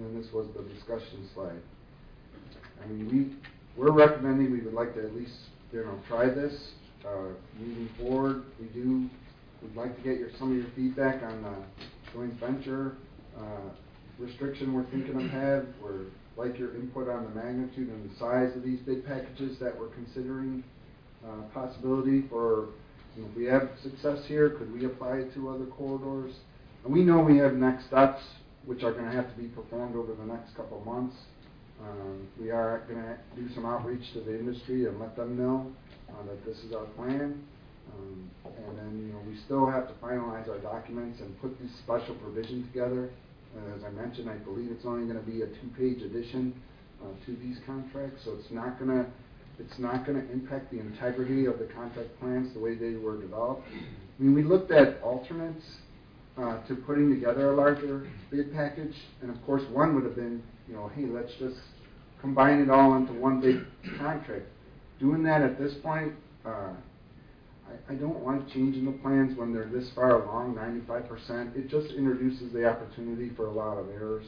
then this was the discussion slide. I mean, we're recommending we would like to at least, try this moving forward. We'd like to get some of your feedback on the joint venture restriction we're thinking of have. We're like your input on the magnitude and the size of these bid packages that we're considering possibility for. If we have success here, could we apply it to other corridors? And we know we have next steps, which are going to have to be performed over the next couple of months. We are going to do some outreach to the industry and let them know that this is our plan. And then, we still have to finalize our documents and put these special provisions together. As I mentioned, I believe it's only going to be a 2-page addition to these contracts, so it's not going to impact the integrity of the contract plans the way they were developed. I mean, we looked at alternates to putting together a larger bid package, and of course, one would have been, hey, let's just combine it all into one big contract. Doing that at this point, I don't like changing the plans when they're this far along, 95%. It just introduces the opportunity for a lot of errors.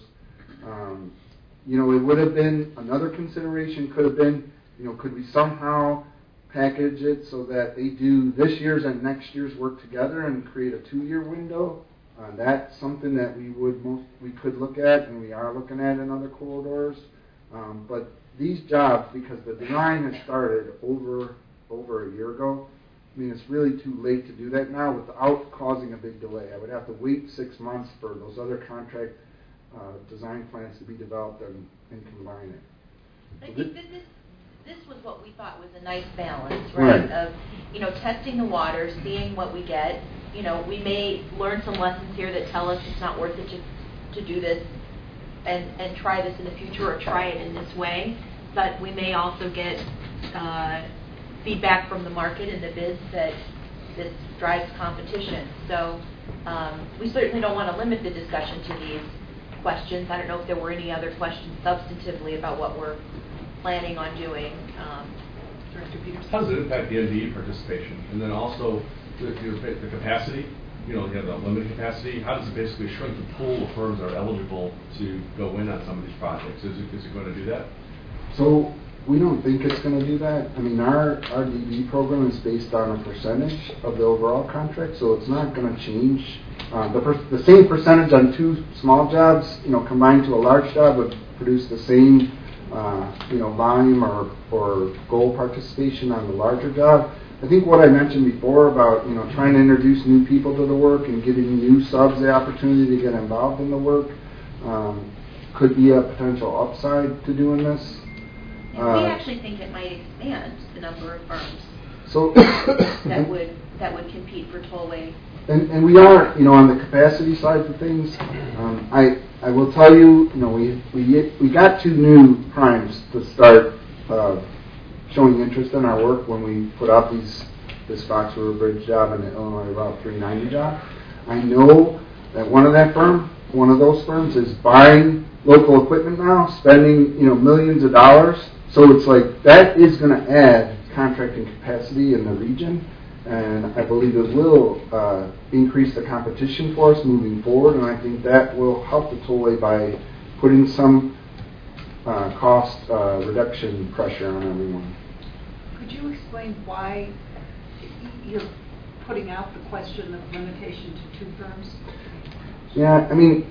It would have been, another consideration could have been, could we somehow package it so that they do this year's and next year's work together and create a 2-year window? That's something that we could look at, and we are looking at in other corridors. But these jobs, because the design has started over a year ago, I mean, it's really too late to do that now without causing a big delay. I would have to wait 6 months for those other contract design plans to be developed and combine it. I think this was what we thought was a nice balance, right? Of, testing the waters, seeing what we get. We may learn some lessons here that tell us it's not worth it to do this and try this in the future or try it in this way. But we may also get feedback from the market and the bids that this drives competition. So we certainly don't want to limit the discussion to these questions. I don't know if there were any other questions substantively about what we're planning on doing. Director Peterson? How does it impact the NDE participation? And then also the capacity, you have the limited capacity. How does it basically shrink the pool of firms that are eligible to go in on some of these projects? Is it going to do that? So we don't think it's going to do that. I mean, our DB program is based on a percentage of the overall contract, so it's not going to change. The same percentage on 2 small jobs, combined to a large job would produce the same, volume or goal participation on the larger job. I think what I mentioned before about, trying to introduce new people to the work and giving new subs the opportunity to get involved in the work could be a potential upside to doing this. We actually think it might expand the number of firms that would compete for tollway. And we are, on the capacity side of things. I will tell you, we got 2 new primes to start showing interest in our work when we put out this Fox River Bridge job and the Illinois Route 390 job. I know that one of those firms is buying local equipment now, spending millions of dollars. So it's like that is going to add contracting capacity in the region, and I believe it will increase the competition for us moving forward, and I think that will help the tollway by putting some cost reduction pressure on everyone. Could you explain why you're putting out the question of limitation to 2 firms? Yeah, I mean,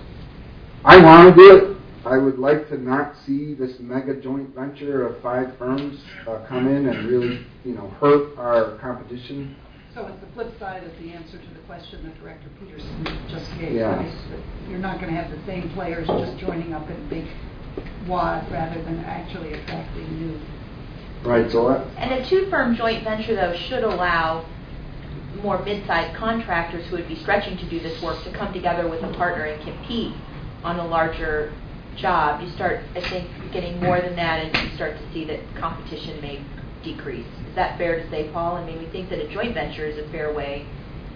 I want to do it. I would like to not see this mega joint venture of 5 firms come in and really, hurt our competition. So it's the flip side of the answer to the question that Director Peterson just gave. Yes. Right? That you're not going to have the same players just joining up in a big wad rather than actually attracting new. Right. So. And a 2-firm joint venture, though, should allow more mid-sized contractors who would be stretching to do this work to come together with a partner and compete on a larger job. You start, I think, getting more than that, and you start to see that competition may decrease. Is that fair to say, Paul? I mean, we think that a joint venture is a fair way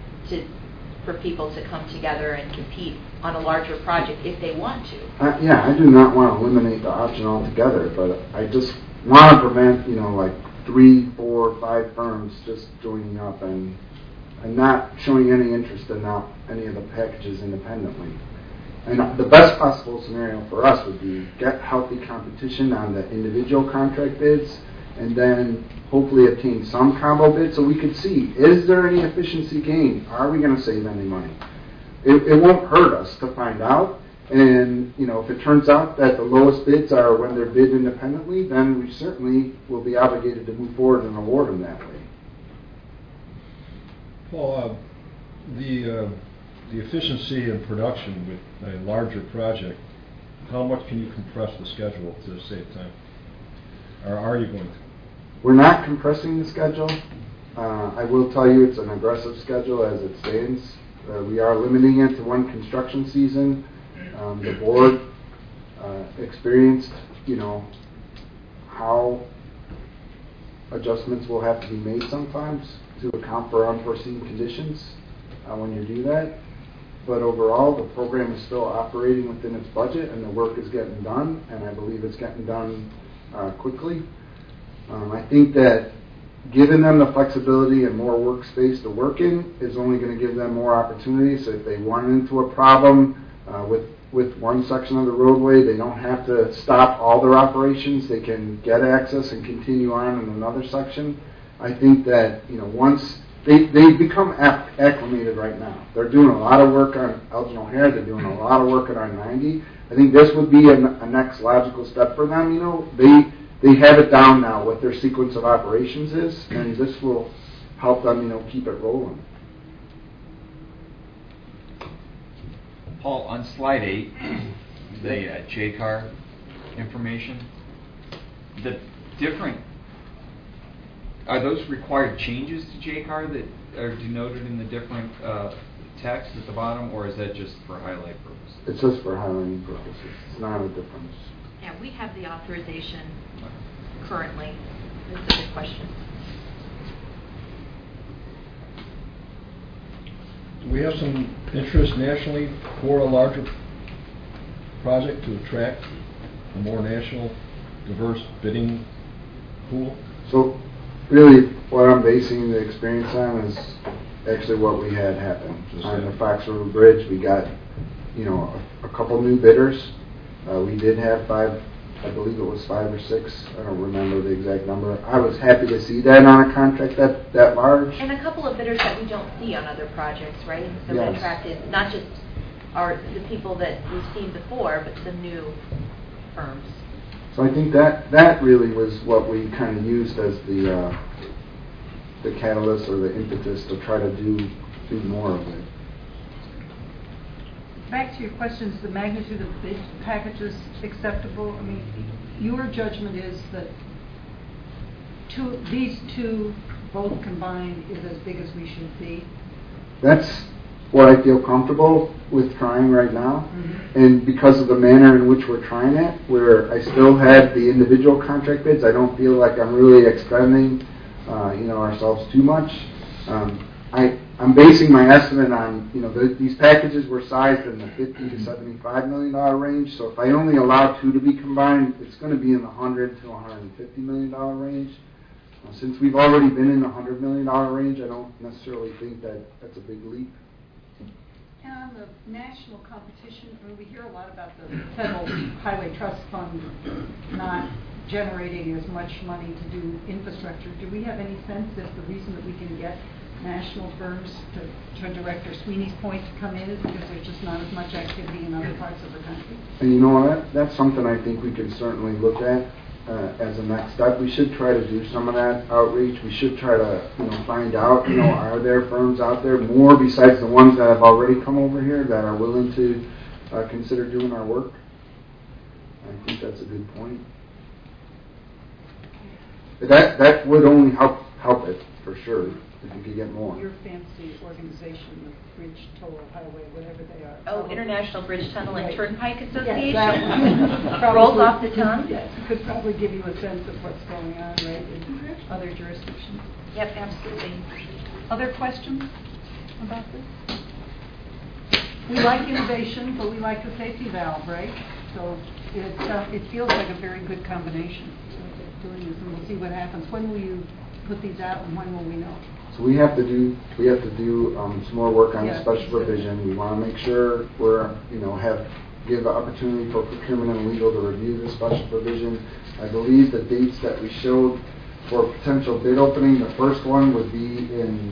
for people to come together and compete on a larger project if they want to. Yeah, I do not want to eliminate the option altogether, but I just want to prevent, like 3, 4, 5 firms just joining up and not showing any interest in any of the packages independently. And the best possible scenario for us would be get healthy competition on the individual contract bids, and then hopefully obtain some combo bids so we could see, is there any efficiency gain? Are we going to save any money? It won't hurt us to find out. And, if it turns out that the lowest bids are when they're bid independently, then we certainly will be obligated to move forward and award them that way. Well, the efficiency in production with a larger project, how much can you compress the schedule to save time? Or are you going to? We're not compressing the schedule. I will tell you it's an aggressive schedule as it stands. We are limiting it to one construction season. The board experienced, how adjustments will have to be made sometimes to account for unforeseen conditions when you do that. But overall, the program is still operating within its budget, and the work is getting done, and I believe it's getting done quickly. I think that giving them the flexibility and more workspace to work in is only going to give them more opportunities. So if they run into a problem with one section of the roadway, they don't have to stop all their operations. They can get access and continue on in another section. I think that, once they've become acclimated right now. They're doing a lot of work on Elgin O'Hare. They're doing a lot of work on I-90. I think this would be a next logical step for them. They have it down now what their sequence of operations is, and this will help them, keep it rolling. Paul, on slide 8, the JCAR information, are those required changes to JCAR that are denoted in the different text at the bottom, or is that just for highlight purposes? It's just for highlighting purposes. It's not a difference. Yeah, we have the authorization currently. This is a good question. Do we have some interest nationally for a larger project to attract a more national, diverse bidding pool? So, really, what I'm basing the experience on is actually what we had happen. On the Fox River Bridge, we got, a couple new bidders. We did have 5, I believe it was 5 or 6. I don't remember the exact number. I was happy to see that on a contract that large. And a couple of bidders that we don't see on other projects, right? So Yes. we attracted not just the people that we've seen before, but some new firms. So I think that really was what we kind of used as the catalyst or the impetus to try to do more of it. Back to your questions, the magnitude of the bid packages acceptable? I mean, your judgment is that these two both combined is as big as we should be? That's what I feel comfortable with trying right now. Mm-hmm. And because of the manner in which we're trying it, where I still had the individual contract bids, I don't feel like I'm really expending ourselves too much. I'm basing my estimate on, these packages were sized in the $50 to $75 million range. So if I only allow 2 to be combined, it's going to be in the $100 to $150 million range. Since we've already been in the $100 million range, I don't necessarily think that's a big leap. And on the national competition, we hear a lot about the Federal Highway Trust Fund not generating as much money to do infrastructure. Do we have any sense that the reason that we can get national firms to Director Sweeney's point to come in is because there's just not as much activity in other parts of the country? And you know what? That's something I think we can certainly look at as a next step. We should try to do some of that outreach. We should try to find out, are there firms out there more besides the ones that have already come over here that are willing to consider doing our work? I think that's a good point. That would only help it for sure. If you could get more. Your fancy organization, the Bridge, Toll, Highway, whatever they are. Oh, International Bridge Tunnel and Right. Turnpike Association? Yes, that one. Rolls off the tongue? Yes, it could probably give you a sense of what's going on, right, in other jurisdictions. Yep, absolutely. Other questions about this? We like innovation, but we like the safety valve, right? So it feels like a very good combination of doing this, and we'll see what happens. When will you put these out, and when will we know? So So we have to do some more work on the Yeah. special provision. We want to make sure give the opportunity for procurement and legal to review the special provision. I believe the dates that we showed for potential bid opening, the first one would be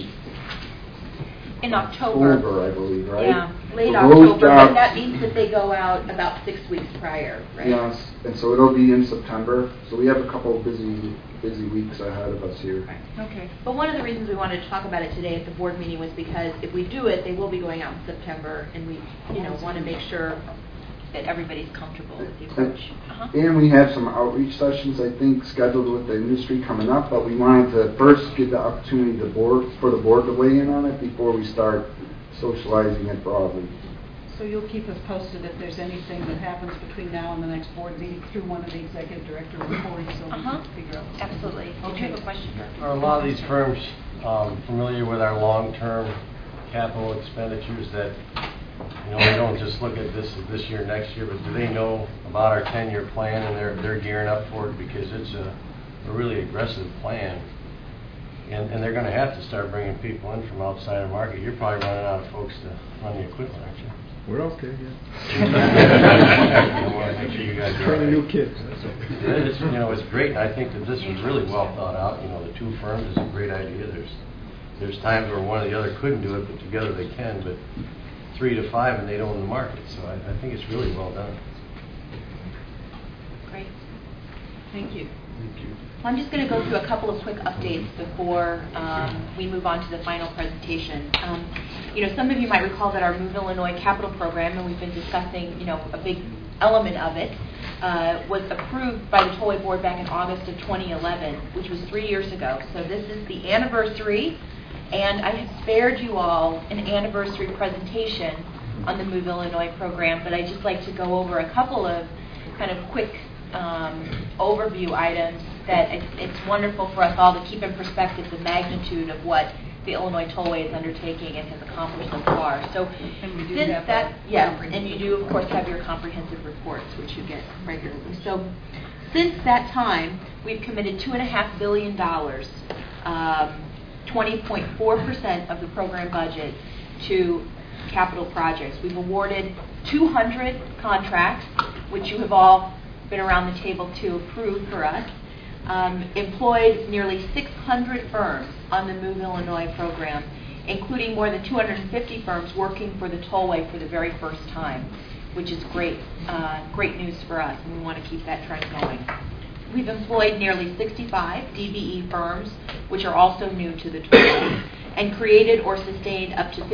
In October. I believe, right? Yeah, late For those October, but jobs- that means that they go out about 6 weeks prior, right? Yes, and so it'll be in September. So we have a couple of busy weeks ahead of us here. Okay. But one of the reasons we wanted to talk about it today at the board meeting was because if we do it, they will be going out in September, and we, want to make sure that everybody's comfortable with the approach. And we have some outreach sessions, I think, scheduled with the industry coming up, but we wanted to first give the opportunity for the board to weigh in on it before we start socializing it broadly. So you'll keep us posted if there's anything that happens between now and the next board meeting through one of the executive director reports, so we can figure out. Absolutely. Did you have a question, Director? Are a lot of these firms familiar with our long-term capital expenditures that, we don't just look at this year, next year, but do they know about our 10-year plan and they're gearing up for it because it's a really aggressive plan? And they're going to have to start bringing people in from outside the market. You're probably running out of folks to run the equipment, aren't you? We're okay, yeah. I want to make sure you guys are Training all new right. kids. It's great, and I think that this was really well thought out. The two firms is a great idea. There's times where one or the other couldn't do it, but together they can. But 3 to 5, and they don't own the market. So I think it's really well done. Great. Thank you. I'm just going to go through a couple of quick updates before we move on to the final presentation. Some of you might recall that our Move Illinois capital program, and we've been discussing, a big element of it, was approved by the Tollway Board back in August of 2011, which was 3 years ago. So this is the anniversary, and I have spared you all an anniversary presentation on the Move Illinois program, but I'd just like to go over a couple of kind of quick overview items that it's wonderful for us all to keep in perspective the magnitude of what the Illinois Tollway is undertaking and has accomplished so far. So And we do since have that, that yes, comprehensive and you do of course have your comprehensive reports, which you get regularly. So since that time, we've committed $2.5 billion, 20.4% of the program budget to capital projects. We've awarded 200 contracts, which you have all been around the table to approve for us. Employed nearly 600 firms on the Move Illinois program, including more than 250 firms working for the Tollway for the very first time, which is great news for us, and we want to keep that trend going. We've employed nearly 65 DBE firms, which are also new to the Tollway, and created or sustained up to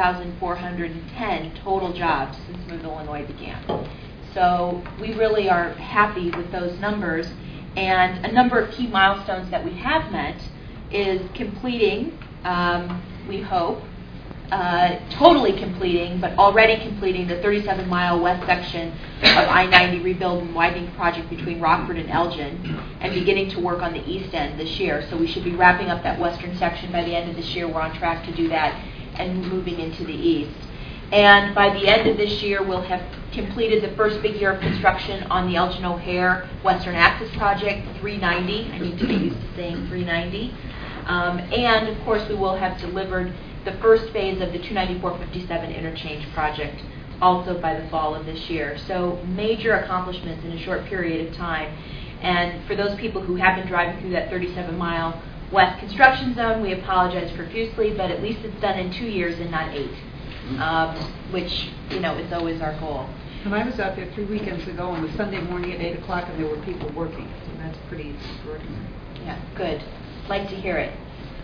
15,410 total jobs since Move Illinois began. So we really are happy with those numbers. And a number of key milestones that we have met is completing, we hope, totally completing, but already completing the 37-mile west section of I-90 rebuild and widening project between Rockford and Elgin, and beginning to work on the east end this year. So we should be wrapping up that western section by the end of this year. We're on track to do that and moving into the east. And by the end of this year, we'll have completed the first big year of construction on the Elgin O'Hare Western Access Project, 390. I need to get used to saying 390. And, of course, we will have delivered the first phase of the 294-57 interchange project also by the fall of this year. So major accomplishments in a short period of time. And for those people who have been driving through that 37-mile west construction zone, we apologize profusely, but at least it's done in 2 years and not 8. Which, is always our goal. And I was out there 3 weekends ago on a Sunday morning at 8 o'clock, and there were people working. So that's pretty extraordinary. Yeah, good. Like to hear it.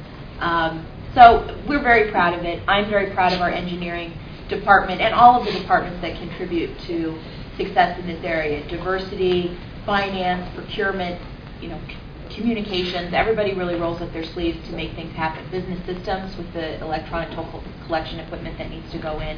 So we're very proud of it. I'm very proud of our engineering department and all of the departments that contribute to success in this area. Diversity, finance, procurement, communications. Everybody really rolls up their sleeves to make things happen. Business systems with the electronic toll collection equipment that needs to go in.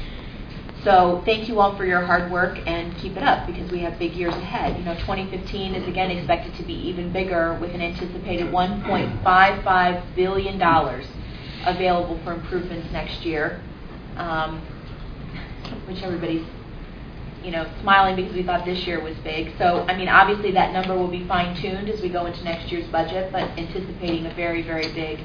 So thank you all for your hard work, and keep it up because we have big years ahead. 2015 is again expected to be even bigger with an anticipated $1.55 billion available for improvements next year, which everybody's smiling because we thought this year was big. So, obviously that number will be fine-tuned as we go into next year's budget, but anticipating a very, very big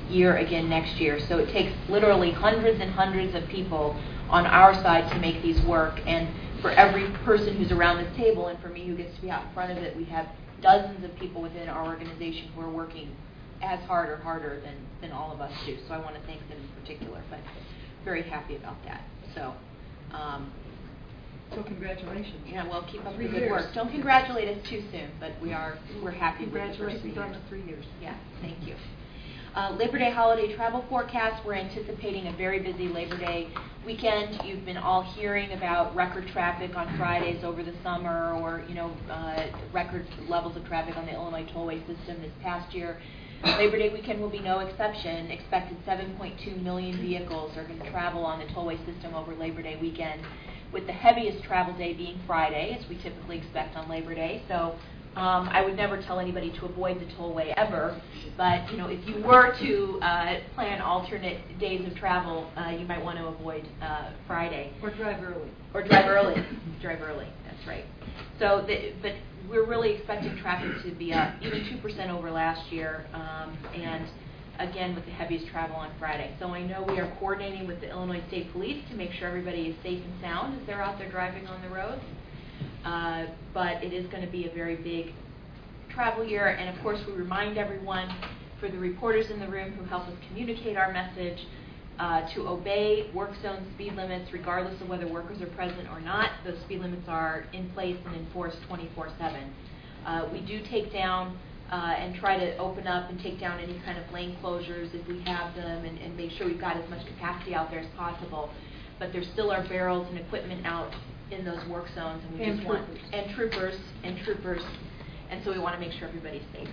year again next year. So it takes literally hundreds and hundreds of people on our side to make these work. And for every person who's around this table, and for me who gets to be out in front of it, we have dozens of people within our organization who are working as hard or harder than all of us do. So I want to thank them in particular, but very happy about that. So congratulations. yeah, well, keep up the 3 good years. work. Don't congratulate us too soon, but we're happy with the first 3 Congratulations on years. the 3 years. Yeah, thank you. Labor Day holiday travel forecast. We're anticipating a very busy Labor Day weekend. You've been all hearing about record traffic on Fridays over the summer, or record levels of traffic on the Illinois tollway system this past year. Labor Day weekend will be no exception. Expected 7.2 million vehicles are going to travel on the tollway system over Labor Day weekend, with the heaviest travel day being Friday, as we typically expect on Labor Day. So I would never tell anybody to avoid the tollway ever, but if you were to plan alternate days of travel, you might want to avoid Friday. Or drive early. Or drive early. Drive early, that's right. So, but we're really expecting traffic to be up even 2% over last year, and again with the heaviest travel on Friday. So I know we are coordinating with the Illinois State Police to make sure everybody is safe and sound as they're out there driving on the roads. But it is going to be a very big travel year, and of course we remind everyone, for the reporters in the room who help us communicate our message, to obey work zone speed limits regardless of whether workers are present or not. Those speed limits are in place and enforced 24/7. We do take down and try to open up and take down any kind of lane closures if we have them, and make sure we've got as much capacity out there as possible. But there still are barrels and equipment out in those work zones, and we just want troopers, and so we want to make sure everybody's safe.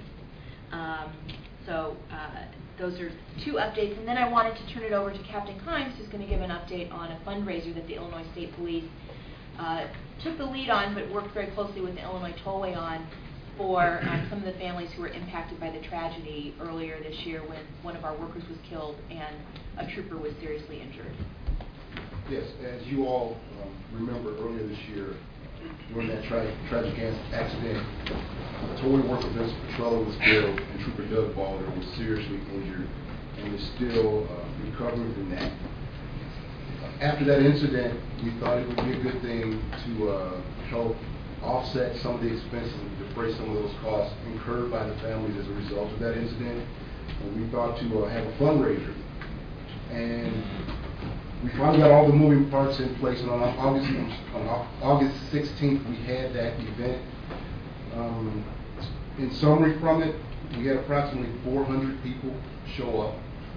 Those are 2 updates, and then I wanted to turn it over to Captain Kimes, who's going to give an update on a fundraiser that the Illinois State Police took the lead on, but worked very closely with the Illinois Tollway on, for some of the families who were impacted by the tragedy earlier this year when one of our workers was killed and a trooper was seriously injured. Yes, as you all remember, earlier this year, during that tragic accident, a tollway worker, Vincent Petrella, was killed, and Trooper Doug Balder was seriously injured and is still recovering from that. After that incident, we thought it would be a good thing to help offset some of the expenses and defray some of those costs incurred by the families as a result of that incident. And we thought to have a fundraiser. And we finally got all the moving parts in place, and on August 16th, we had that event. In summary from it, we had approximately 400 people show up.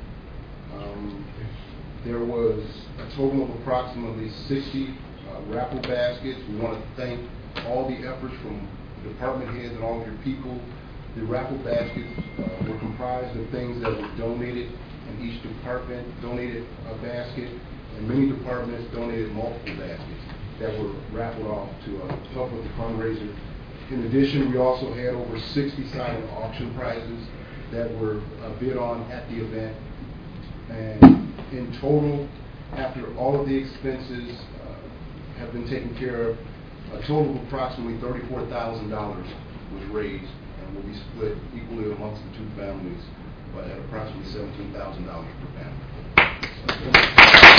There was a total of approximately 60 raffle baskets. We want to thank all the efforts from the department heads and all of your people. The raffle baskets were comprised of things that were donated, and each department donated a basket, and many departments donated multiple baskets that were raffled off to help with the fundraiser. In addition, we also had over 60 silent auction prizes that were bid on at the event. And in total, after all of the expenses have been taken care of, a total of approximately $34,000 was raised and will be split equally amongst the 2 families, but at approximately $17,000 per family.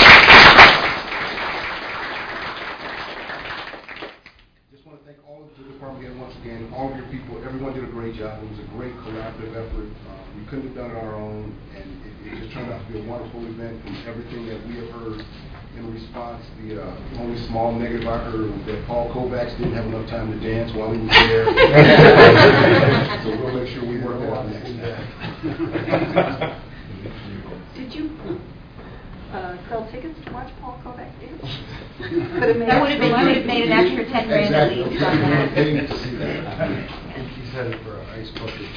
Just want to thank all of the department heads once again, all of your people. Everyone did a great job. It was a great collaborative effort. We couldn't have done it on our own, and it just turned out to be a wonderful event. From everything that we have heard in response, the only small negative I heard was that Paul Kovacs didn't have enough time to dance while he was there. So we'll make sure we work that out next time. Did you sell tickets to watch Paul Kovacs dance? That would have been, you would have made an extra 10 grand at Exactly. least on that. Paid to see that. I think he's headed for an ice bucket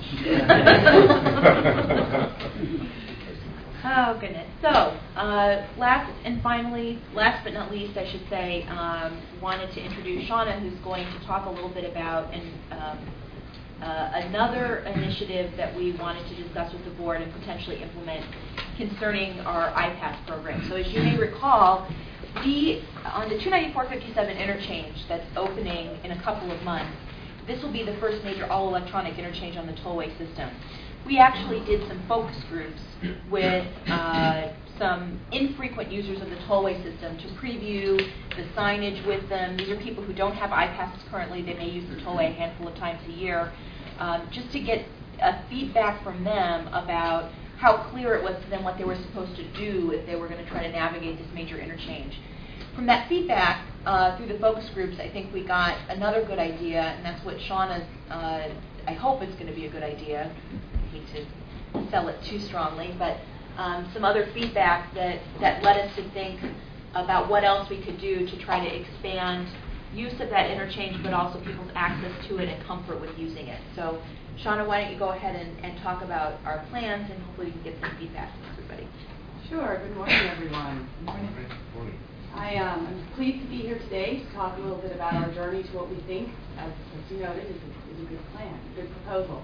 challenge. Oh, goodness. So, last but not least, I should say, wanted to introduce Shauna, who's going to talk a little bit about another initiative that we wanted to discuss with the board and potentially implement concerning our IPASS program. So as you may recall, on the 294-57 interchange that's opening in a couple of months, this will be the first major all-electronic interchange on the tollway system. we actually did some focus groups with some infrequent users of the tollway system to preview the signage with them. These are people who don't have iPasses currently. They may use the tollway a handful of times a year, just to get feedback from them about how clear it was to them what they were supposed to do if they were going to try to navigate this major interchange. From that feedback, through the focus groups, I think we got another good idea, and that's what Shauna's, I hope it's going to be a good idea. I hate to sell it too strongly, but some other feedback that led us to think about what else we could do to try to expand use of that interchange, but also people's access to it and comfort with using it. So, Shauna, why don't you go ahead and talk about our plans, and hopefully we can get some feedback from everybody. Sure. Good morning, everyone. Good morning. I'm pleased to be here today to talk a little bit about our journey to what we think, as you noted, is a good plan, a good proposal.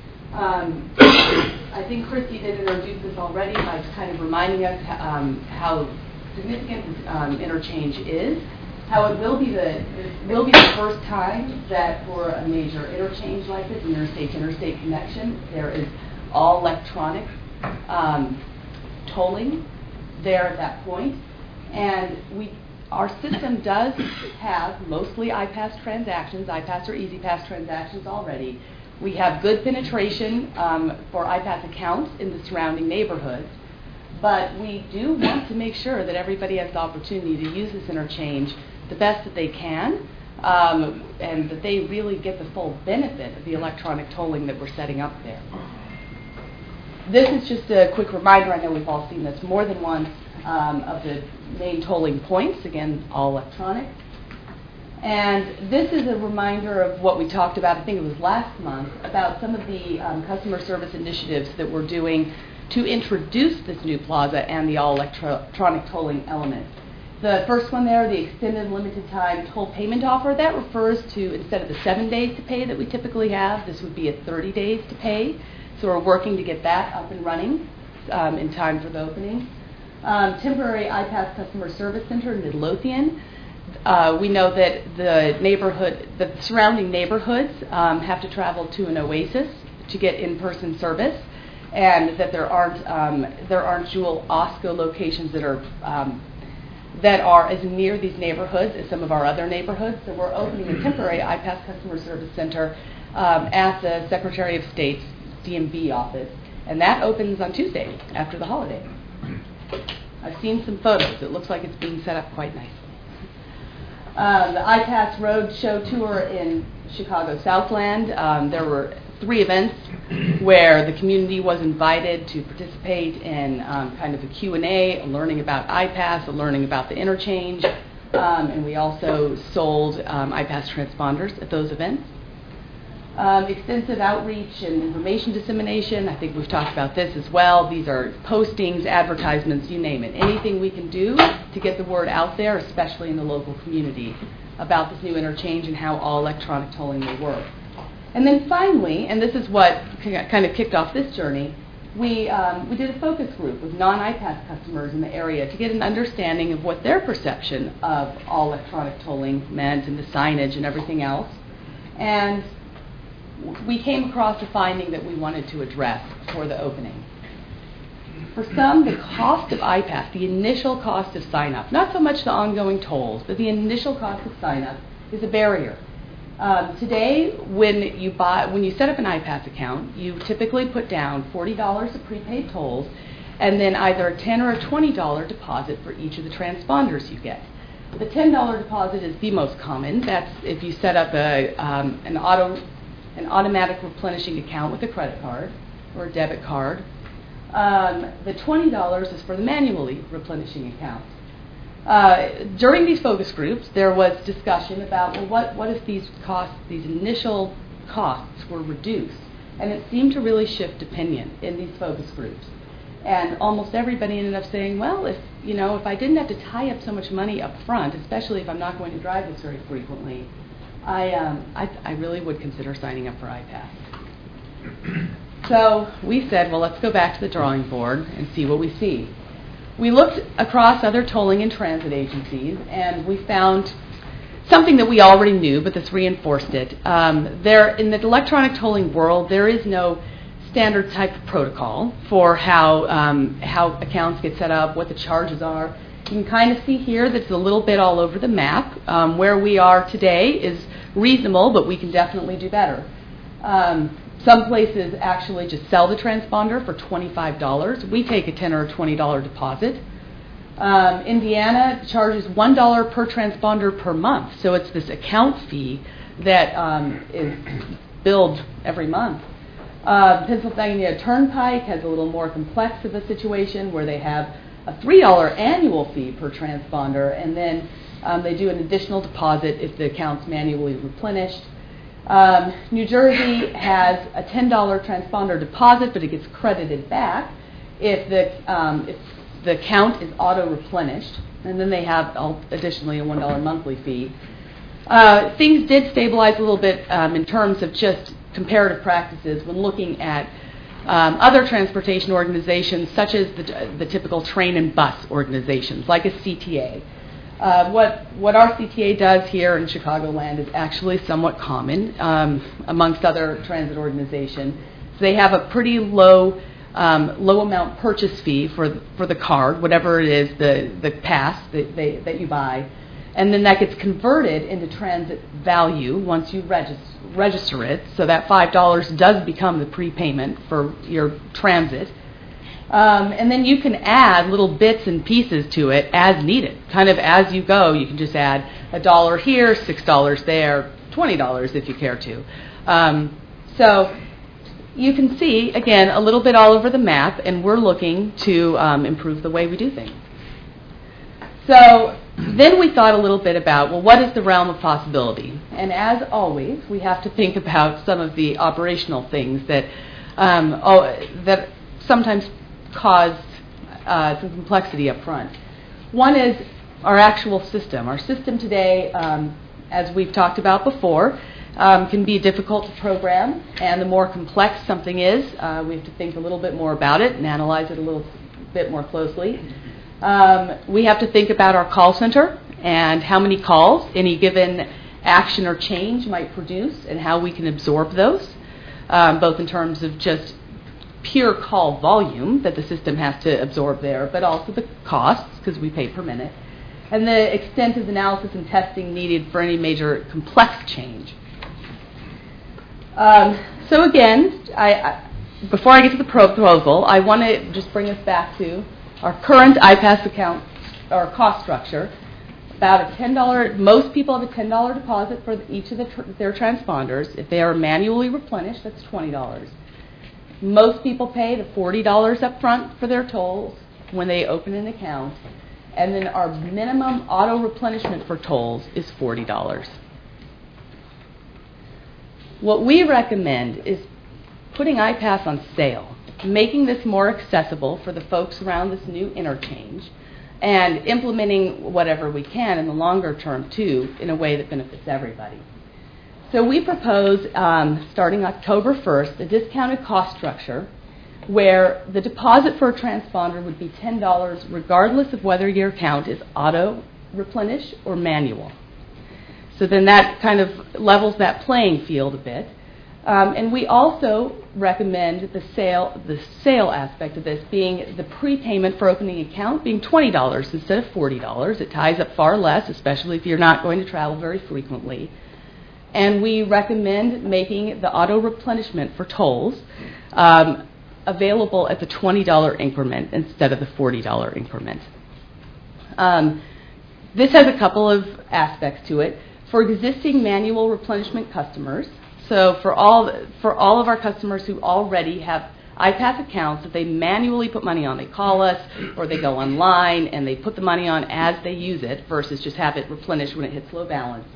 I think Christy did introduce this already by kind of reminding us how significant this interchange is, how it will be the first time that for a major interchange like this, an interstate-to-interstate connection, there is all electronic tolling there at that point. And our system does have mostly iPass transactions, iPass or EasyPass transactions already. We have good penetration for iPass accounts in the surrounding neighborhoods, but we do want to make sure that everybody has the opportunity to use this interchange the best that they can, and that they really get the full benefit of the electronic tolling that we're setting up there. This is just a quick reminder. I know we've all seen this more than once, of the main tolling points, again, all electronic. And this is a reminder of what we talked about, I think it was last month, about some of the customer service initiatives that we're doing to introduce this new plaza and the all electronic tolling element. The first one there, the extended limited time toll payment offer, that refers to, instead of the 7 days to pay that we typically have, this would be a 30 days to pay. So we're working to get that up and running in time for the opening. Temporary iPass Customer Service Center in Midlothian. We know that the surrounding neighborhoods have to travel to an Oasis to get in-person service, and that there aren't dual OSCO locations that are as near these neighborhoods as some of our other neighborhoods. So we're opening a temporary iPass Customer Service Center at the Secretary of State's DMV office, and that opens on Tuesday after the holiday. I've seen some photos. It looks like it's being set up quite nicely. The iPass Road Show Tour in Chicago Southland. There were 3 events where the community was invited to participate in kind of a Q&A, learning about iPass, learning about the interchange, and we also sold iPass transponders at those events. Extensive outreach and information dissemination. I think we've talked about this as well. These are postings, advertisements, you name it. Anything we can do to get the word out there, especially in the local community, about this new interchange and how all electronic tolling will work. And then finally, and this is what kind of kicked off this journey, we did a focus group with non-iPass customers in the area to get an understanding of what their perception of all electronic tolling meant and the signage and everything else. And we came across a finding that we wanted to address for the opening. For some, the cost of iPass, the initial cost of sign-up, not so much the ongoing tolls, but the initial cost of sign-up is a barrier. Today, when you set up an iPass account, you typically put down $40 of prepaid tolls, and then either a $10 or a $20 deposit for each of the transponders you get. The $10 deposit is the most common. That's if you set up an automatic replenishing account with a credit card or a debit card. The $20 is for the manually replenishing account. During these focus groups, there was discussion about, well, what if these initial costs were reduced? And it seemed to really shift opinion in these focus groups. And almost everybody ended up saying, well, if I didn't have to tie up so much money up front, especially if I'm not going to drive this very frequently, I really would consider signing up for iPass. So we said, well, let's go back to the drawing board and see what we see. We looked across other tolling and transit agencies, and we found something that we already knew, but this reinforced it. In the electronic tolling world, there is no standard type of protocol for how accounts get set up, what the charges are. You can kind of see here that it's a little bit all over the map. Where we are today is reasonable, but we can definitely do better. Some places actually just sell the transponder for $25. We take a $10 or $20 deposit. Indiana charges $1 per transponder per month, so it's this account fee that is billed every month. Pennsylvania Turnpike has a little more complex of a situation where they have a $3 annual fee per transponder, and then they do an additional deposit if the account's manually replenished. New Jersey has a $10 transponder deposit, but it gets credited back if the account is auto-replenished, and then they have additionally a $1 monthly fee. Things did stabilize a little bit in terms of just comparative practices when looking at other transportation organizations, such as the typical train and bus organizations, like a CTA. What our CTA does here in Chicagoland is actually somewhat common amongst other transit organizations. So they have a pretty low amount purchase fee for the card, whatever it is, the pass that you buy, and then that gets converted into transit value once you register it. So that $5 does become the prepayment for your transit. And then you can add little bits and pieces to it as needed. Kind of as you go, you can just add $1 here, $6 there, $20 if you care to. So you can see, again, a little bit all over the map, and we're looking to improve the way we do things. So then we thought a little bit about, well, what is the realm of possibility? And as always, we have to think about some of the operational things that that sometimes cause some complexity up front. One is our actual system. Our system today, as we've talked about before, can be difficult to program, and the more complex something is, we have to think a little bit more about it and analyze it a little bit more closely. We have to think about our call center and how many calls any given action or change might produce and how we can absorb those, both in terms of just pure call volume that the system has to absorb there, but also the costs, because we pay per minute, and the extent of analysis and testing needed for any major complex change. So again, before I get to the proposal, I want to just bring us back to our current IPAS account or cost structure. About a $10. Most people have a $10 deposit for each of their transponders. If they are manually replenished, that's $20. Most people pay the $40 up front for their tolls when they open an account, and then our minimum auto replenishment for tolls is $40. What we recommend is putting IPAS on sale, making this more accessible for the folks around this new interchange, and implementing whatever we can in the longer term, too, in a way that benefits everybody. So we propose, starting October 1st, a discounted cost structure where the deposit for a transponder would be $10 regardless of whether your account is auto replenish or manual. So then that kind of levels that playing field a bit. And we also recommend the sale aspect of this being the prepayment for opening an account being $20 instead of $40. It ties up far less, especially if you're not going to travel very frequently. And we recommend making the auto replenishment for tolls available at the $20 increment instead of the $40 increment. This has a couple of aspects to it. For existing manual replenishment customers, so for all of our customers who already have IPAS accounts that they manually put money on, they call us or they go online and they put the money on as they use it versus just have it replenished when it hits low balance.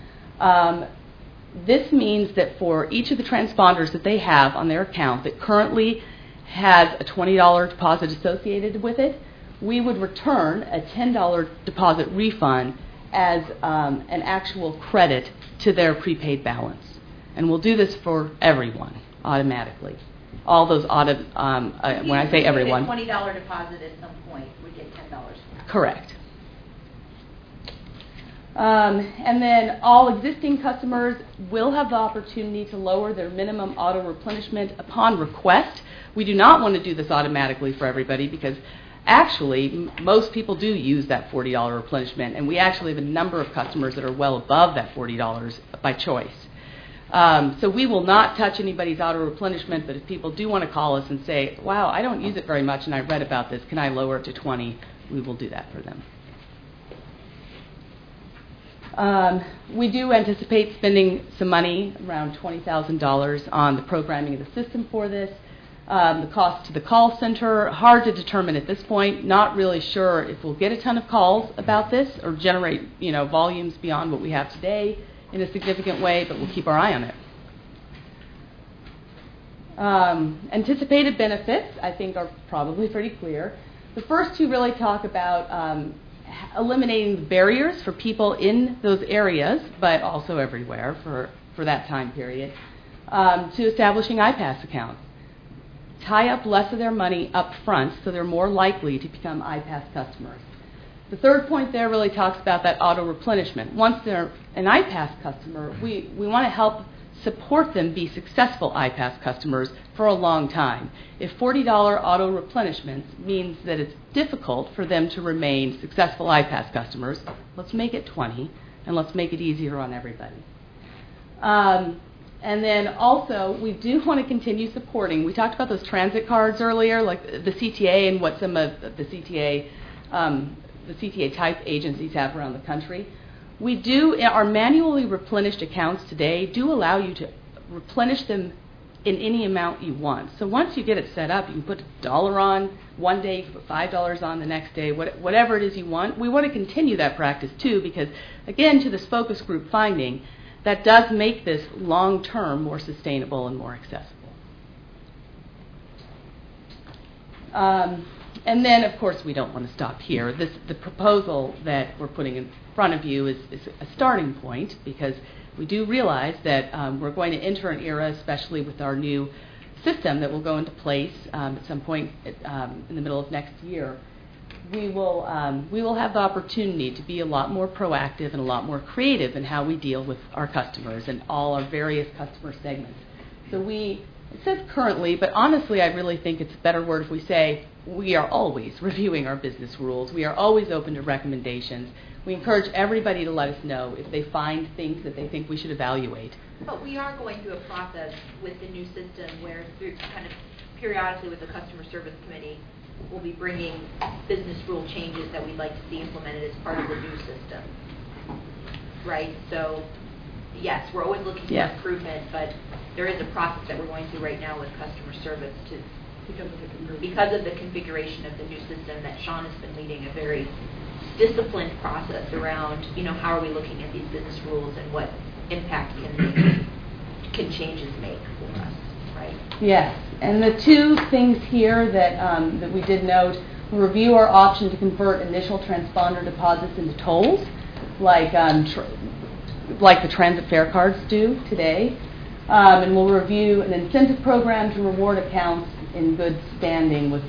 This means that for each of the transponders that they have on their account that currently has a $20 deposit associated with it, we would return a $10 deposit refund as an actual credit to their prepaid balance. And we'll do this for everyone automatically. All those when I say everyone. A $20 deposit at some point would get $10 back. Correct. And then all existing customers will have the opportunity to lower their minimum auto replenishment upon request. We do not want to do this automatically for everybody because actually most people do use that $40 replenishment, and we actually have a number of customers that are well above that $40 by choice. So we will not touch anybody's auto replenishment, but if people do want to call us and say, wow, I don't use it very much and I read about this, can I lower it to 20? We will do that for them. We do anticipate spending some money, around $20,000, on the programming of the system for this. The cost to the call center, hard to determine at this point. Not really sure if we'll get a ton of calls about this or generate, volumes beyond what we have today in a significant way, but we'll keep our eye on it. Anticipated benefits, I think, are probably pretty clear. The first two really talk about eliminating the barriers for people in those areas, but also everywhere for that time period, to establishing iPass accounts. Tie up less of their money up front so they're more likely to become iPass customers. The third point there really talks about that auto replenishment. Once they're an iPass customer, we want to help support them be successful iPass customers for a long time. If $40 auto replenishment means that it's difficult for them to remain successful iPass customers, let's make it 20 and let's make it easier on everybody. And then also, we do want to continue supporting. We talked about those transit cards earlier, like the CTA and what some of the CTA type agencies have around the country. Our manually replenished accounts today do allow you to replenish them in any amount you want. So once you get it set up, you can put $1 on one day, you can put $5 on the next day, whatever it is you want. We want to continue that practice too because, again, to this focus group finding, that does make this long-term more sustainable and more accessible. And then, of course, we don't want to stop here. The proposal that we're putting in front of you is a starting point because we do realize that we're going to enter an era, especially with our new system that will go into place at some point in the middle of next year. We will have the opportunity to be a lot more proactive and a lot more creative in how we deal with our customers and all our various customer segments. So it says currently, but honestly I really think it's a better word if we say we are always reviewing our business rules. We are always open to recommendations. We encourage everybody to let us know if they find things that they think we should evaluate. But we are going through a process with the new system where through kind of periodically with the customer service committee, we'll be bringing business rule changes that we'd like to see implemented as part of the new system. Right? So, yes, we're always looking for improvement, but there is a process that we're going through right now with customer service because of the configuration of the new system that Sean has been leading a very disciplined process around, how are we looking at these business rules and what impact can changes make for us, right? Yes, and the two things here that we did note, we'll review our option to convert initial transponder deposits into tolls, like the transit fare cards do today, and we'll review an incentive program to reward accounts in good standing with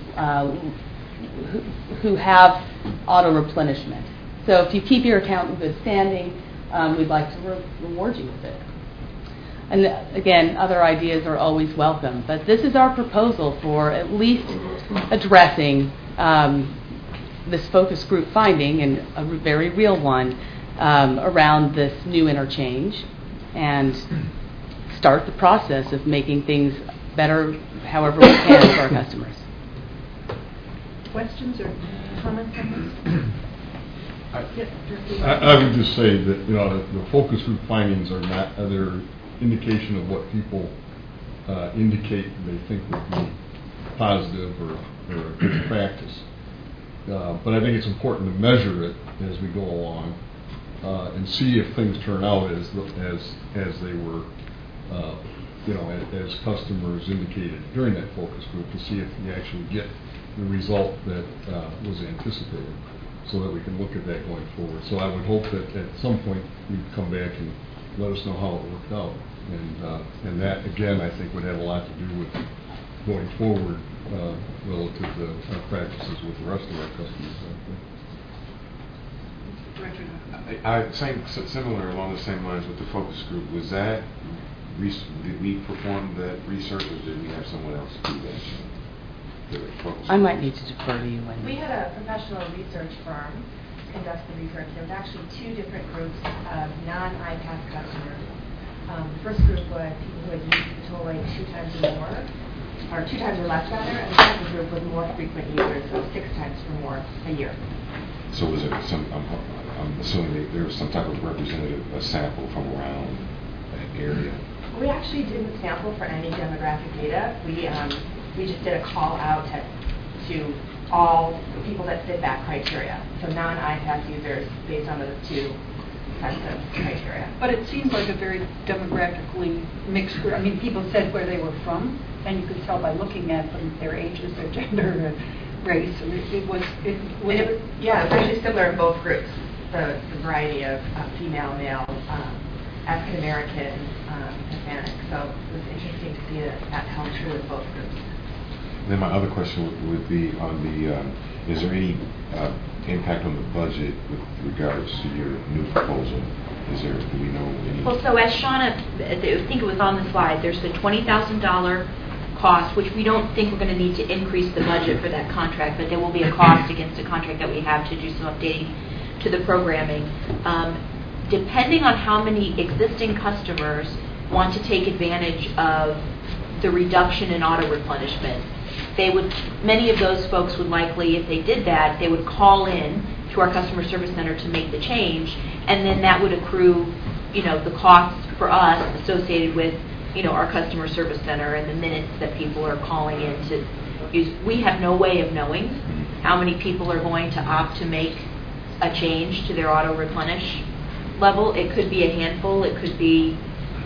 who have auto replenishment. So if you keep your account in good standing, we'd like to reward you with it. And again, other ideas are always welcome. But this is our proposal for at least addressing this focus group finding, and a very real one, around this new interchange, and start the process of making things better however we can for our customers. Questions or comments on this? I would just say that the focus group findings are not other indication of what people indicate they think would be positive or a good practice. But I think it's important to measure it as we go along and see if things turn out as they were, as customers indicated during that focus group, to see if you actually get the result that was anticipated, so that we can look at that going forward. So I would hope that at some point you'd come back and let us know how it worked out. And that, again, I think would have a lot to do with going forward relative to our practices with the rest of our customers. Similar along the same lines with the focus group. Was that, did we perform that research, or did we have someone else do that? I might need to defer to you, Wendy. We had a professional research firm conduct the research. There was actually two different groups of non-IPAS customers. The first group was people who had used the toll way 2 times or more, or 2 times or less rather, and the second group was more frequent users, so 6 times or more a year. So was it I'm assuming that there was some type of representative, a sample from around that area? We actually didn't sample for any demographic data. We just did a call out to all people that fit that criteria. So non-IPAS users based on those 2 sets of criteria. But it seems like a very demographically mixed group. I mean, people said where they were from, and you could tell by looking at them, their ages, their gender, race. And it was actually similar in both groups. The variety of female, male, African American, Hispanic. So it was interesting to see that held true with both groups. Then my other question would be on the, is there any impact on the budget with regards to your new proposal? Do we know any? Well, so as Shauna, I think it was on the slide, there's the $20,000 cost, which we don't think we're going to need to increase the budget for that contract, but there will be a cost against a contract that we have to do some updating to the programming. Depending on how many existing customers want to take advantage of the reduction in auto replenishment, many of those folks would likely, if they did that, they would call in to our customer service center to make the change, and then that would accrue, the costs for us associated with, our customer service center and the minutes that people are calling in to use. We have no way of knowing how many people are going to opt to make a change to their auto replenish level. It could be a handful, it could be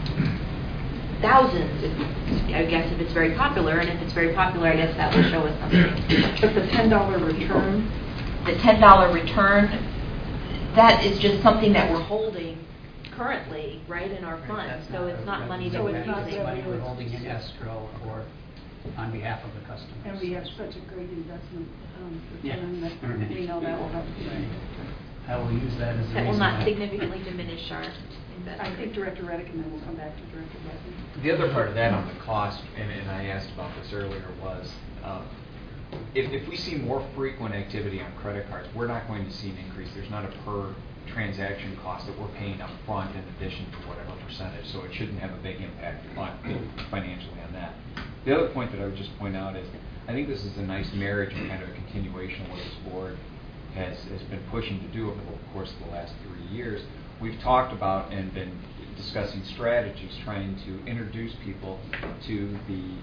thousands, I guess, if it's very popular. And if it's very popular, I guess that will show us something. But the $10 return? The $10 return, that is just something that we're holding currently, right, in our funds. So it's not money that we're using. Money we're holding in escrow or on behalf of the customer. And we have such a great investment return that we know that will have to be. I will use that as a That will reason not why. significantly diminish our investment. I think Director Reddick, and then we'll come back to Director Reddick. The other part of that on the cost, and I asked about this earlier, was if we see more frequent activity on credit cards, we're not going to see an increase. There's not a per transaction cost that we're paying up front in addition to whatever percentage, so it shouldn't have a big impact financially on that. The other point that I would just point out is I think this is a nice marriage and kind of a continuation of what this board has been pushing to do over the course of the last 3 years. We've talked about and been discussing strategies trying to introduce people to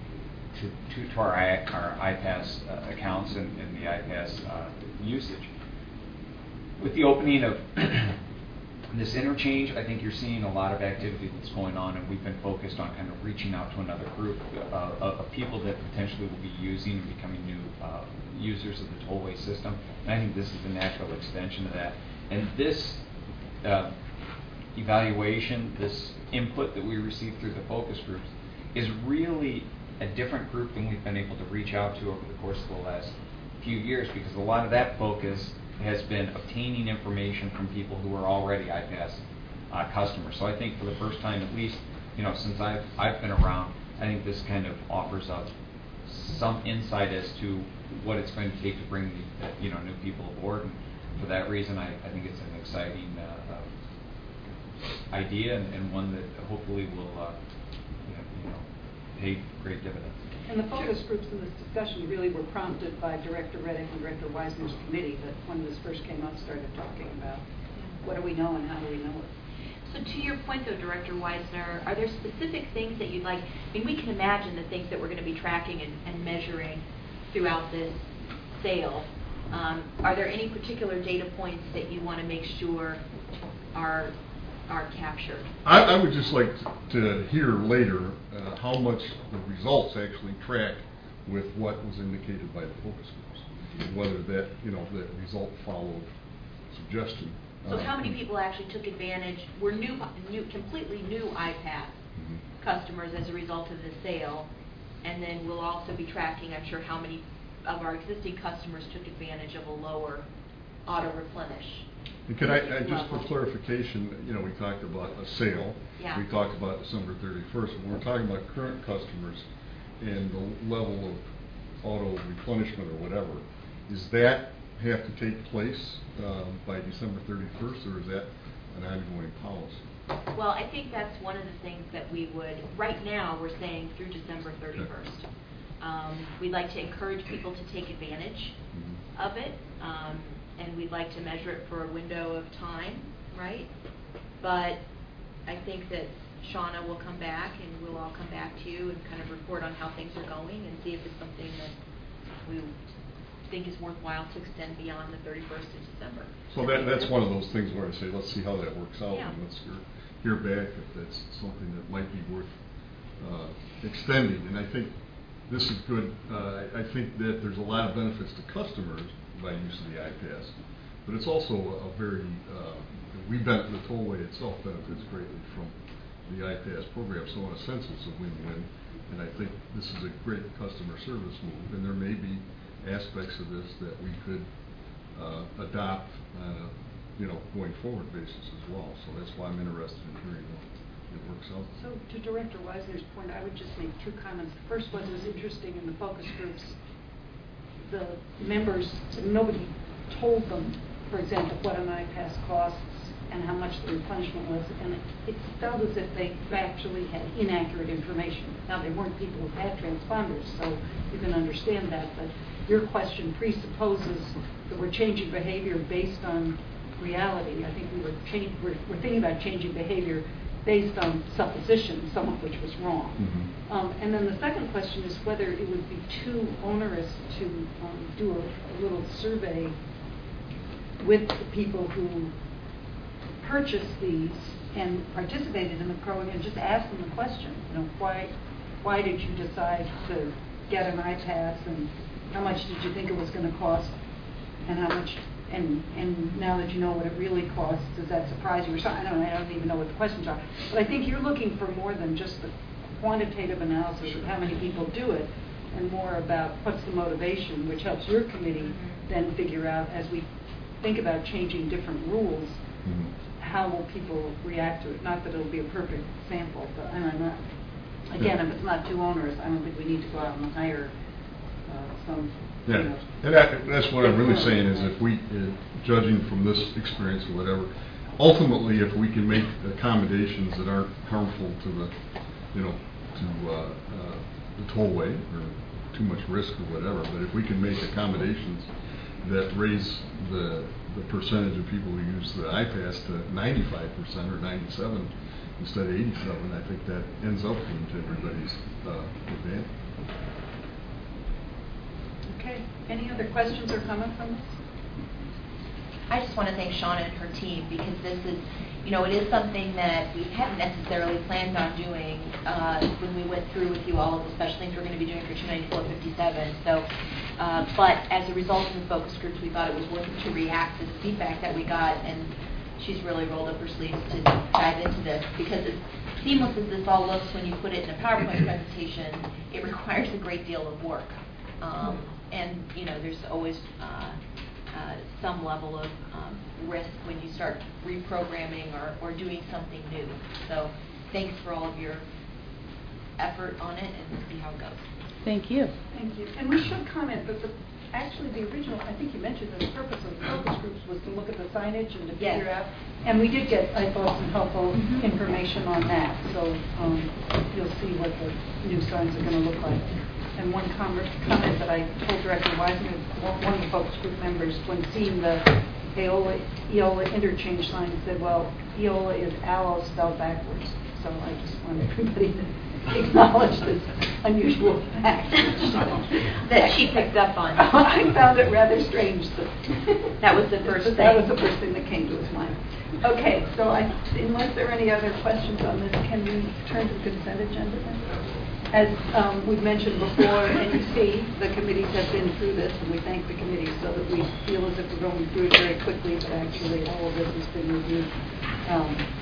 our IPAS accounts and the IPAS usage. With the opening of this interchange, I think you're seeing a lot of activity that's going on, and we've been focused on kind of reaching out to another group of people that potentially will be using and becoming new users of the tollway system. And I think this is a natural extension of that. And this evaluation, this input that we received through the focus groups is really a different group than we've been able to reach out to over the course of the last few years, because a lot of that focus has been obtaining information from people who are already IPAS customers. So I think for the first time, at least, since I've been around, I think this kind of offers up some insight as to what it's going to take to bring new people aboard. And for that reason, I think it's an exciting idea and one that hopefully will pay great dividends. And the focus groups in this discussion really were prompted by Director Reddick and Director Weisner's committee that when this first came up started talking about what do we know and how do we know it. So to your point, though, Director Weisner, are there specific things that you'd like? I mean, we can imagine the things that we're going to be tracking and measuring throughout this sale. Are there any particular data points that you want to make sure are captured? I would just like to hear later how much the results actually track with what was indicated by the focus groups, and whether that that result followed suggestion. So how many people actually took advantage, were completely new IPAS customers as a result of the sale, and then we'll also be tracking, I'm sure, how many of our existing customers took advantage of a lower auto-replenish. And can I just for clarification, we talked about a sale. Yeah. We talked about December 31st. When we're talking about current customers and the level of auto replenishment or whatever, does that have to take place by December 31st, or is that an ongoing policy? Well, I think that's one of the things that we would, right now, we're saying through December 31st. We'd like to encourage people to take advantage of it, and we'd like to measure it for a window of time, right? But I think that Shauna will come back, and we'll all come back to you and kind of report on how things are going and see if it's something that we think is worthwhile to extend beyond the 31st of December. So that's one of those things where I say, let's see how that works out, Yeah. and let's hear back if that's something that might be worth extending. And I think this is good. I think that there's a lot of benefits to customers by use of the iPass, but it's also a very, the tollway itself benefits greatly from the iPass program, so in a sense it's a win-win, and I think this is a great customer service move, and there may be aspects of this that we could adopt on a going forward basis as well, so that's why I'm interested in hearing how it works out. So to Director Weisner's point, I would just make two comments. The first was, it was interesting in the focus groups, the members, nobody told them, for example, what an iPass costs and how much the replenishment was, and it felt as if they actually had inaccurate information. Now, they weren't people who had transponders, so you can understand that, but your question presupposes that we're changing behavior based on reality. I think we're thinking about changing behavior based on supposition, some of which was wrong. Mm-hmm. And then the second question is whether it would be too onerous to do a little survey with the people who purchased these and participated in the program and just ask them the question, why did you decide to get an iPass, and how much did you think it was going to cost, and how much, and now that you know what it really costs, does that surprise you or something? I don't even know what the questions are. But I think you're looking for more than just the quantitative analysis of how many people do it, and more about what's the motivation, which helps your committee then figure out, as we think about changing different rules, how will people react to it? Not that it'll be a perfect sample, but again, if it's not too onerous, I don't think we need to go out and hire some. Yeah, and that's what I'm really saying is, if we, judging from this experience or whatever, ultimately, if we can make accommodations that aren't harmful to the, the tollway or too much risk or whatever, but if we can make accommodations that raise the percentage of people who use the iPass to 95% or 97 instead of 87, I think that ends up being to everybody's advantage. Okay. Any other questions or comments on this? I just want to thank Shauna and her team, because this is, it is something that we hadn't necessarily planned on doing when we went through with you all of the special things we're going to be doing for 294-57. So, but as a result of the focus groups, we thought it was worth it to react to the feedback that we got, and she's really rolled up her sleeves to dive into this, because as seamless as this all looks when you put it in a PowerPoint presentation, it requires a great deal of work. And there's always some level of risk when you start reprogramming or doing something new. So thanks for all of your effort on it, and we'll see how it goes. Thank you. Thank you. And we should comment that actually the original, I think you mentioned that the purpose of the focus groups was to look at the signage and to figure out, and we did get, I thought, some helpful information on that. So you'll see what the new signs are going to look like. And one comment that I told Director Weisner, one of the focus group members, when seeing the EOLA interchange sign, said, well, EOLA is aloe spelled backwards. So I just want everybody to acknowledge this unusual fact that she picked up on. I found it rather strange. That was the first thing. That was the first thing that came to his mind. Okay, so unless there are any other questions on this, can we turn to the consent agenda then? As we've mentioned before, and you see, the committees have been through this, and we thank the committees so that we feel as if we're going through it very quickly, but actually all of this has been reviewed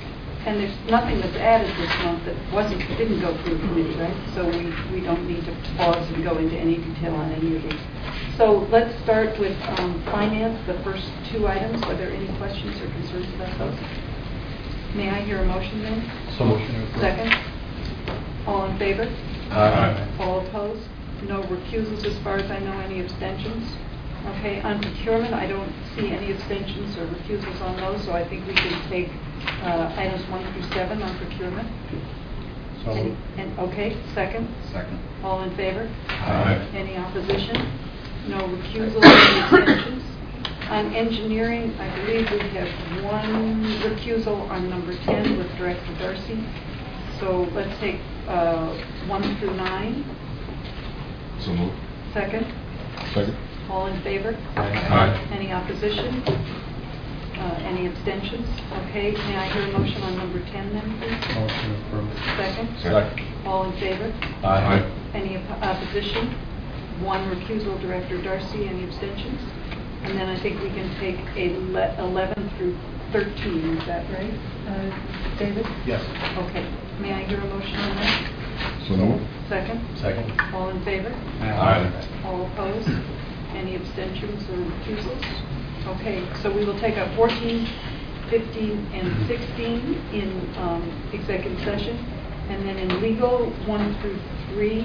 And there's nothing that's added this month that didn't go through committee, right? So we don't need to pause and go into any detail on any of these. So let's start with finance, the first two items. Are there any questions or concerns about those? May I hear a motion then? So motion approved. Second? All in favor? Aye. All opposed? No recusals as far as I know, any abstentions? Okay, on procurement, I don't see any abstentions or recusals on those, so I think we can take items 1 through 7 on procurement. So moved. Okay, second? Second. All in favor? Aye. Any opposition? No recusals, any abstentions? On engineering, I believe we have one recusal on number 10 with Director Darcy. So let's take 1 through 9. So moved. Second? Second. All in favor? Aye. Any opposition? Any abstentions? Okay, may I hear a motion on number 10 then, please? Motion approved. Second? Second. All in favor? Aye. Any opposition? One recusal, Director Darcy. Any abstentions? And then I think we can take 11 through 13, is that right, David? Yes. Okay, may I hear a motion on that? So moved. Second? Second. All in favor? Aye. All opposed? Any abstentions or recusals? Okay, so we will take up 14, 15, and 16 in executive session. And then in legal, 1 through 3.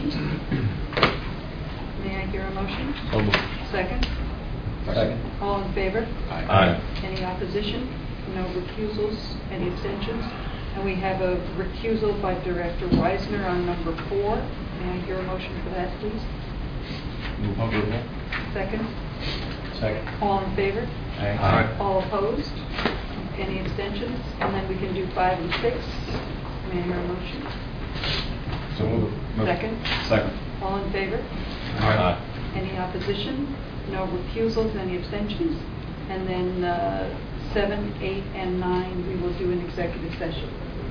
May I hear a motion? So moved. Second? Second. All in favor? Aye. Any opposition? No recusals? Any abstentions? And we have a recusal by Director Weisner on number 4. May I hear a motion for that, please? Move approval. Second? Second. All in favor? Aye. All opposed? Any abstentions? And then we can do 5 and 6. May I hear a motion? So moved. Second? Second. All in favor? Aye. Any opposition? No recusals? Any abstentions? And then 7, 8, and 9, we will do an executive session.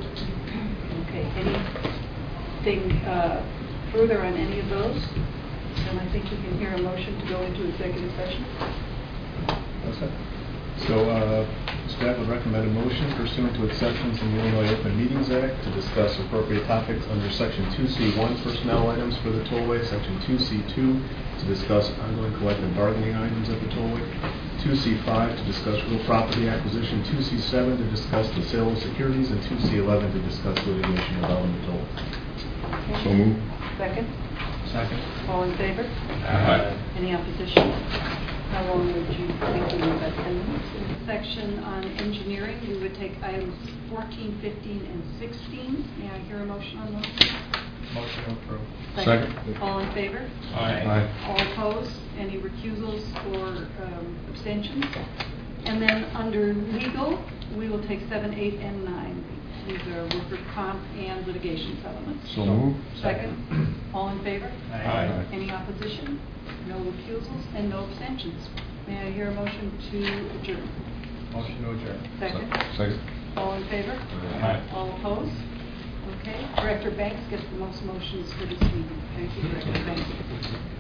Okay, anything further on any of those? And I think you can hear a motion to go into executive session. That's it. So, staff would recommend a motion pursuant to exceptions in the Illinois Open Meetings Act to discuss appropriate topics under Section 2C1 personnel items for the tollway, Section 2C2 to discuss ongoing collective bargaining items at the tollway, 2C5 to discuss real property acquisition, 2C7 to discuss the sale of securities, and 2C11 to discuss litigation involving the toll. Okay. So moved. Second? Second. All in favor? Aye. Any opposition? How long would you think we need about 10 minutes? In the section on engineering, we would take items 14, 15, and 16. May I hear a motion on those? Motion approved. Second. All in favor? Aye. All opposed? Any recusals or abstentions? And then under legal, we will take 7, 8, and 9. These are workers' comp and litigation settlements. So moved. Second. All in favor? Aye. Any opposition? No recusals and no abstentions. May I hear a motion to adjourn? Motion to adjourn. Second. Second. All in favor? Aye. All opposed? Okay. Director Banks gets the most motions for this meeting. Thank you, Director Banks.